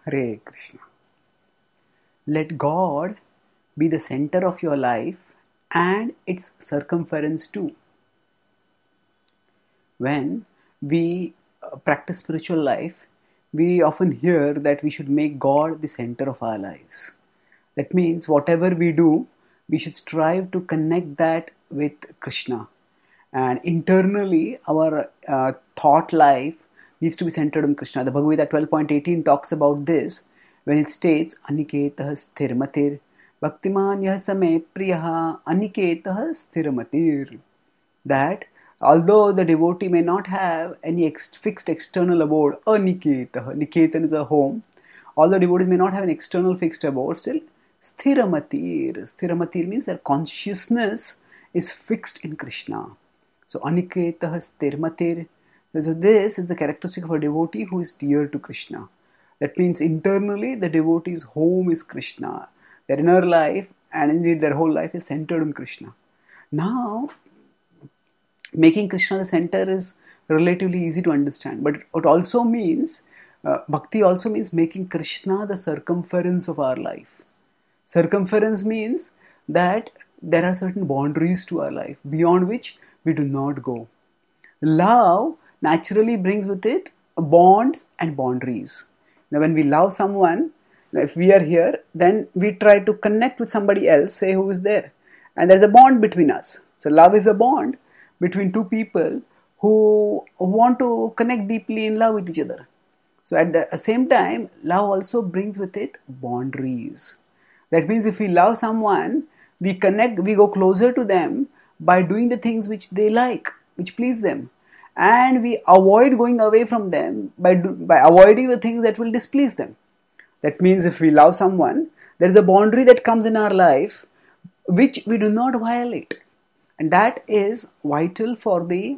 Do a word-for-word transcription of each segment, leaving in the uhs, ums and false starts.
Hare Krishna. Let God be the center of your life and its circumference too. When we uh, practice spiritual life, we often hear that we should make God the center of our lives. That means whatever we do, we should strive to connect that with Krishna. And internally, our uh, thought life needs to be centered on Krishna. The Bhagavad Gita twelve point eighteen talks about this when it states, Aniketah sthirmatir, bhaktiman yah same priyaha, aniketah sthirmatir. That although the devotee may not have any ex- fixed external abode, aniketah, niketan is a home, although devotees may not have an external fixed abode, still sthiramatir. Sthiramatir means that consciousness is fixed in Krishna. So aniketah sthirmatir. So this is the characteristic of a devotee who is dear to Krishna. That means internally the devotee's home is Krishna. Their inner life and indeed their whole life is centered on Krishna. Now, making Krishna the center is relatively easy to understand, but it also means, uh, bhakti also means making Krishna the circumference of our life. Circumference means that there are certain boundaries to our life beyond which we do not go. Love naturally brings with it bonds and boundaries. Now, when we love someone, if we are here, then we try to connect with somebody else, say who is there, and there's a bond between us. So, love is a bond between two people who want to connect deeply in love with each other. So, at the same time, love also brings with it boundaries. That means if we love someone, we connect, we go closer to them by doing the things which they like, which please them. And we avoid going away from them by, do, by avoiding the things that will displease them. That means if we love someone, there is a boundary that comes in our life which we do not violate. And that is vital for the,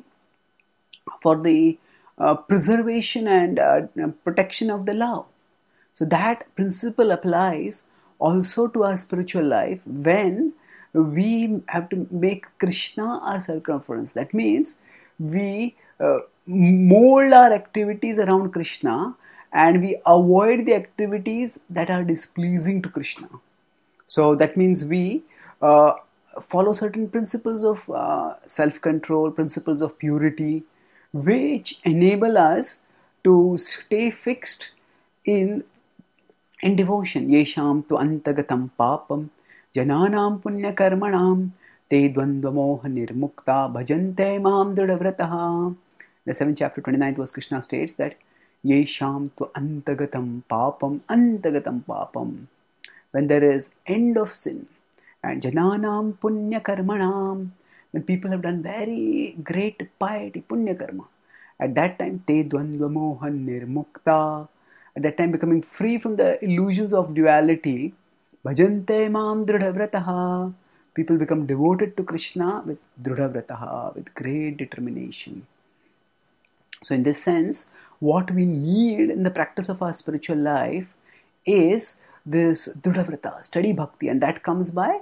for the uh, preservation and uh, protection of the love. So that principle applies also to our spiritual life when we have to make Krishna our circumference. That means we uh, mold our activities around Krishna and we avoid the activities that are displeasing to Krishna. So that means we uh, follow certain principles of uh, self-control, principles of purity, which enable us to stay fixed in in devotion. Yesham tu antagatam papam jananam punya karmanam te dvandvamoha nirmukta bhajante mam dridhavrataha. The seventh chapter, twenty-ninth verse, Krishna states that Yesham tu antagatam papam antagatam papam. When there is end of sin and jananam punya karmanam, when people have done very great piety, punya karma, at that time te dvandvamoha nirmukta, at that time becoming free from the illusions of duality, bhajante mam dridhavrataha, people become devoted to Krishna with dridhavrataha, with great determination. So in this sense, what we need in the practice of our spiritual life is this dridhavrata, steady bhakti, and that comes by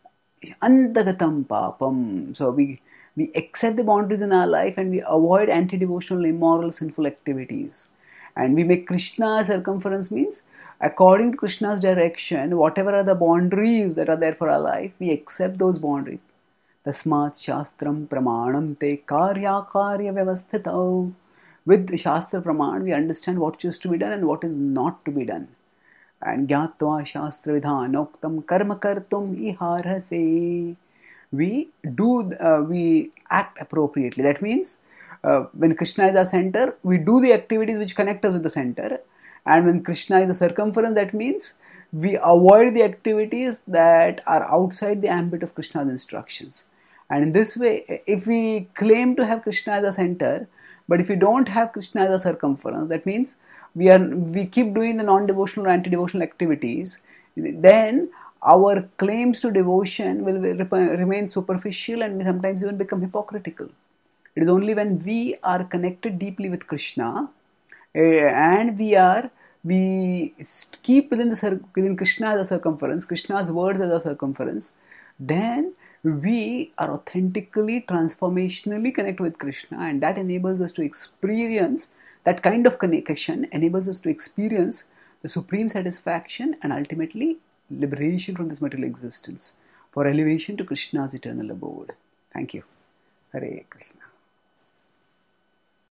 antagatam papam. So we we accept the boundaries in our life and we avoid anti-devotional, immoral, sinful activities. And we make Krishna circumference means according to Krishna's direction, whatever are the boundaries that are there for our life, we accept those boundaries. Tasmat shastram pramanam te karya karya vyavasthitau. With Shastra Praman, we understand what is to be done and what is not to be done. And gyatva shastra vidhanoktam karma kartum iharhase. We do, uh, we act appropriately. That means uh, when Krishna is our center, we do the activities which connect us with the center. And when Krishna is the circumference, that means we avoid the activities that are outside the ambit of Krishna's instructions. And in this way, if we claim to have Krishna as a center, but if we don't have Krishna as a circumference, that means we are we keep doing the non-devotional or anti-devotional activities, then our claims to devotion will remain superficial and sometimes even become hypocritical. It is only when we are connected deeply with Krishna uh, and we are we keep within the within Krishna as a circumference, Krishna's words as a circumference, then we are authentically, transformationally connected with Krishna, and that enables us to experience, that kind of connection enables us to experience the supreme satisfaction, and ultimately liberation from this material existence for elevation to Krishna's eternal abode. Thank you. Hare Krishna.